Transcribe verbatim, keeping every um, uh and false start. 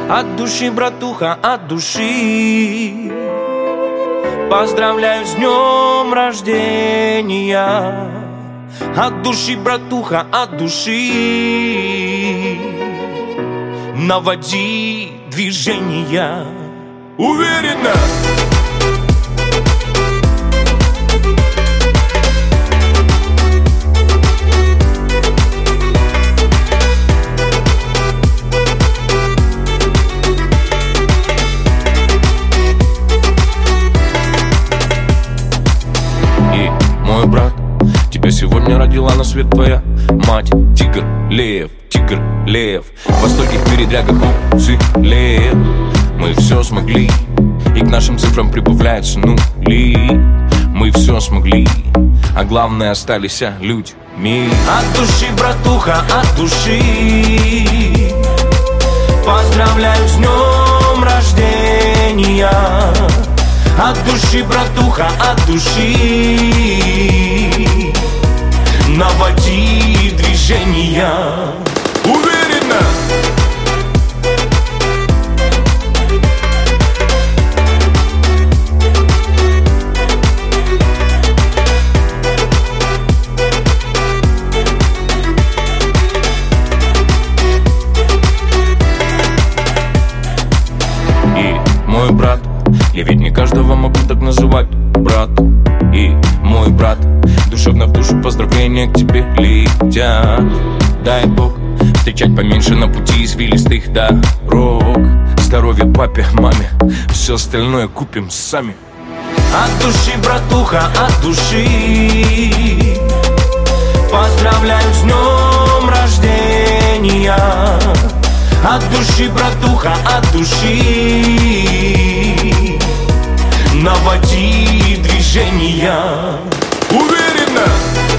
От души, братуха, от души поздравляю с днем рождения. От души, братуха, от души наводи движения уверенно. И мой брат, тебя сегодня родила на свет твоя мать. Тигр, лев, тигр, лев, во стольких передрягах уцелев. Мы все смогли, и к нашим цифрам прибавляются нули. Мы все смогли, а главное остались людьми. От души, братуха, от души поздравляю с днем рождения. От души, братуха, от души наводи движения уверенно. И мой брат, я ведь не каждого могу так называть брат. И мой брат, душевно в душу поздравления к тебе летят. Дай Бог встречать поменьше на пути извилистых дорог. Здоровья папе, маме, все остальное купим сами. От души, братуха, от души поздравляю с днем рождения. От души, братуха, от души наводи движения уверенно.